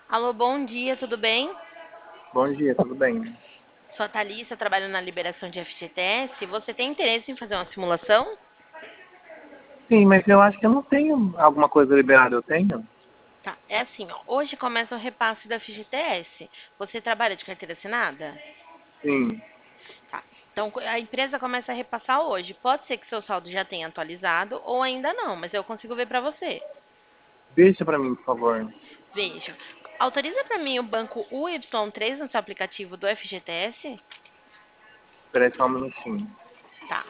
Alô, bom dia, tudo bem? Bom dia, tudo bem? Sou a Thalissa, trabalho na liberação de FGTS. Você tem interesse em fazer uma simulação? Sim, mas eu acho que eu não tenho alguma coisa liberada, eu tenho? Tá, é assim, ó. Hoje começa o repasse da FGTS. Você trabalha de carteira assinada? Sim. Tá. Então, a empresa começa a repassar hoje. Pode ser que seu saldo já tenha atualizado ou ainda não, mas eu consigo ver para você. Deixa pra mim, por favor. Veja. Autoriza para mim o banco UY3 no seu aplicativo do FGTS? Espera só um minutinho. Tá.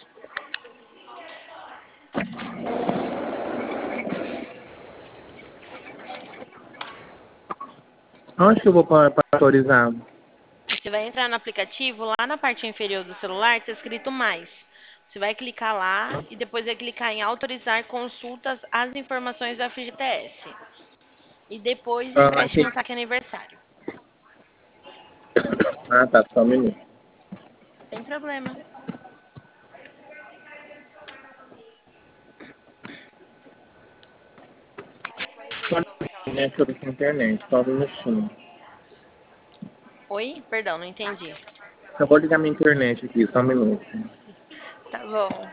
Onde que eu vou para autorizar? Você vai entrar no aplicativo, lá na parte inferior do celular, está escrito mais. Você vai clicar lá e depois vai clicar em autorizar consultas às informações do FGTS. E depois Ah, empréstimo saque aniversário. tá, só um minuto. Sem problema. Só né, sobre a internet, só um minutinho. Oi? Perdão, não entendi. Acabou de ligar minha internet aqui, só um minuto. Tá bom.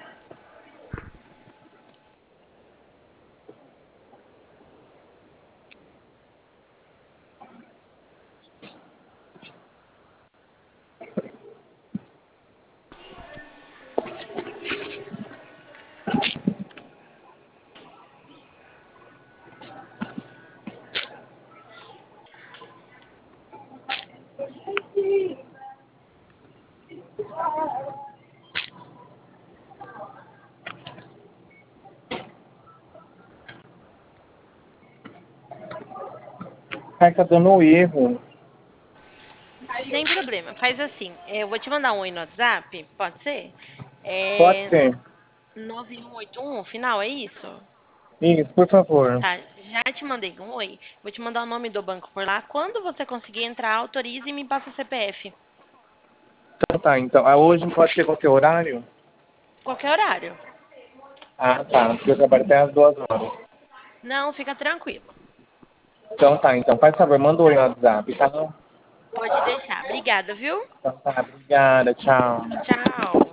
Ai, tá dando erro. Sem problema. Faz assim. Eu vou te mandar um oi no WhatsApp, pode ser? Pode É ser. 9181, o final, é isso? Isso, por favor. Tá, já te mandei um oi. Vou te mandar o nome do banco por lá. Quando você conseguir entrar, autorize e me passa o CPF. Então tá, então. Hoje pode ser qualquer horário? Qualquer horário. Ah, tá. Porque eu trabalho até às 2 horas. Não, fica tranquilo. Então tá, então. Faz favor, manda um oi no WhatsApp, tá? Pode deixar. Obrigada, viu? Então tá, obrigada, tchau. Tchau.